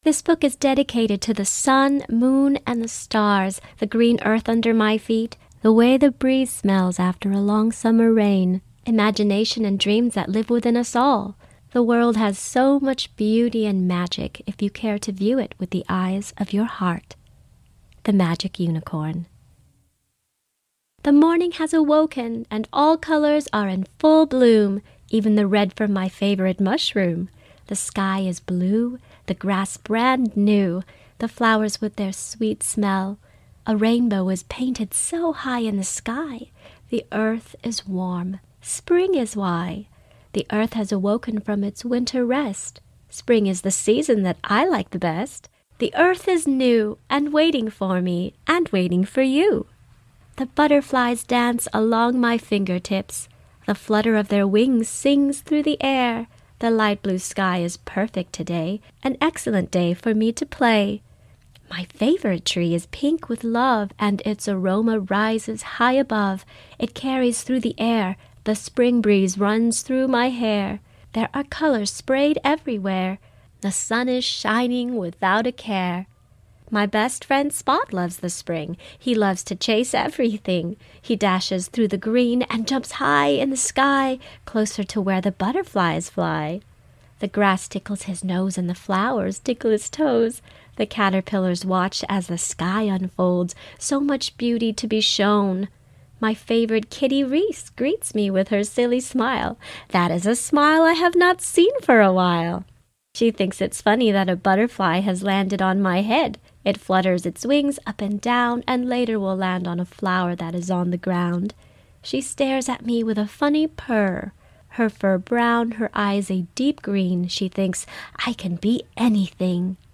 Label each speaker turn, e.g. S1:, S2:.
S1: This book is dedicated to the sun, moon, and the stars, the green earth under my feet, the way the breeze smells after a long summer rain, imagination and dreams that live within us all. The world has so much beauty and magic if you care to view it with the eyes of your heart. The Magic Unicorn. The morning has awoken, and all colors are in full bloom, even the red from my favorite mushroom. The sky is blue, the grass brand new, the flowers with their sweet smell. A rainbow is painted so high in the sky. The earth is warm. Spring is why. The earth has awoken from its winter rest. Spring is the season that I like the best. The earth is new and waiting for me and waiting for you. The butterflies dance along my fingertips. The flutter of their wings sings through the air. The light blue sky is perfect today, an excellent day for me to play. My favorite tree is pink with love, and its aroma rises high above. It carries through the air. The spring breeze runs through my hair. There are colors sprayed everywhere. The sun is shining without a care. My best friend Spot loves the spring. He loves to chase everything. He dashes through the green and jumps high in the sky, closer to where the butterflies fly. The grass tickles his nose and the flowers tickle his toes. The caterpillars watch as the sky unfolds, so much beauty to be shown. My favorite Kitty Reese greets me with her silly smile. That is a smile I have not seen for a while. She thinks it's funny that a butterfly has landed on my head. It flutters its wings up and down, and later will land on a flower that is on the ground. She stares at me with a funny purr. Her fur brown, her eyes a deep green. She thinks, I can be anything.